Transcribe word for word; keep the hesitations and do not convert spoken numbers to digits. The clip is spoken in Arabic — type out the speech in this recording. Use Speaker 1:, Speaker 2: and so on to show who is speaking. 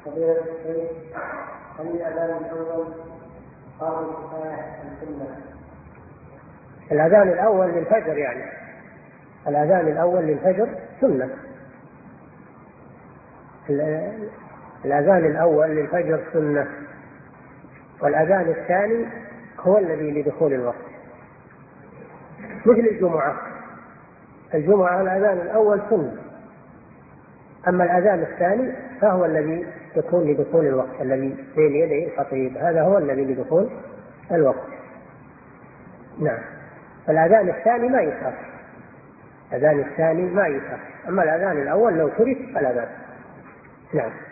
Speaker 1: فضيلة الشيخ، هل الأذان الأول فرض كفاية أم سنة؟
Speaker 2: الأذان الأول للفجر، يعني الأذان الأول للفجر سنة. الأذان الأول للفجر سنة، والأذان الثاني هو الذي لدخول الوقت، مثل الجمعة. الجمعة الأذان الأول سنة، أما الأذان الثاني فهو الذي يكون لدخول الوقت، الذي بين يدي الخطيب، هذا هو الذي لدخول الوقت. نعم. فالأذان الثاني ما يترك، الأذان الثاني ما يترك، أما الأذان الأول لو ترك فلا بأس. نعم.